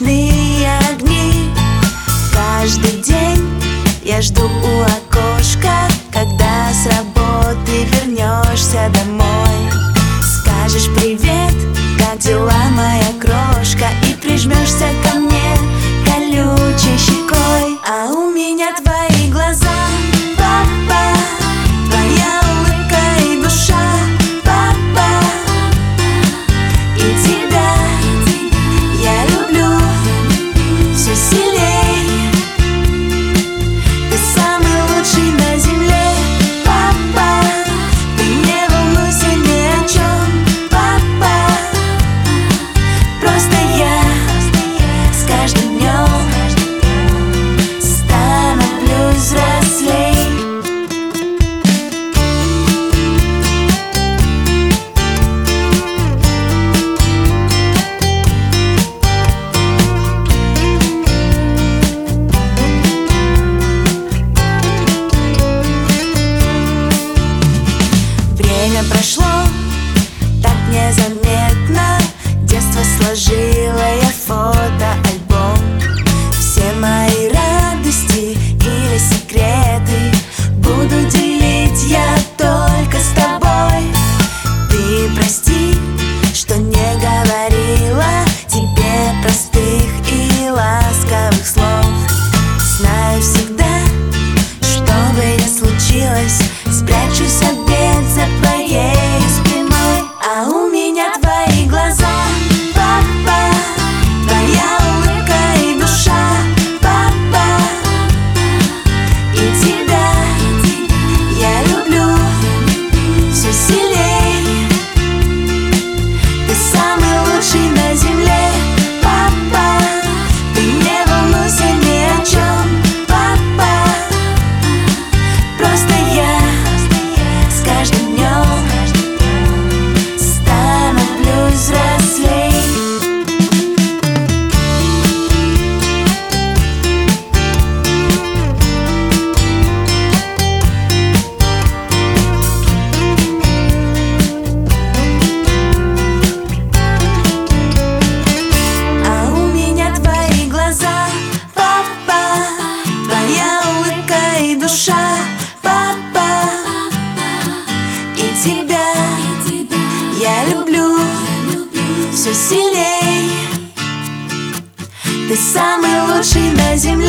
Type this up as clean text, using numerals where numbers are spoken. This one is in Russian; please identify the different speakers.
Speaker 1: ночные огни. Каждый день я жду у окошка, когда с работы вернешься домой. Скажешь привет, как дела, моя крошка, и прижмешься ко мне колючей щекой. А у меня твои глаза, папа, твоя улыбка и душа, папа, и тебя я люблю все сильней. Ты самый лучший на земле, папа, ты не волнуйся ни о чем, папа. Просто я с каждым днем становлюсь взрослей. Время прошло так незаметно, детство сложила я фотоальбом. Все мои радости или секреты буду делить я только с тобой. Ты прости, что не говорила тебе простых и ласковых слов. Знаю всегда, что бы ни случилось, спрячусь от бед за твоей спиной. А у меня твои глаза, папа, твоя улыбка и душа, папа, и тебя я люблю все сильней. Ты самый лучший на земле, папа, ты не волнуйся ни о чем, папа. Просто я с каждым днем становлюсь взрослей. А у меня твои глаза, папа, твоя улыбка и душа, папа, и тебя я люблю все сильней. Ты самый лучший на земле.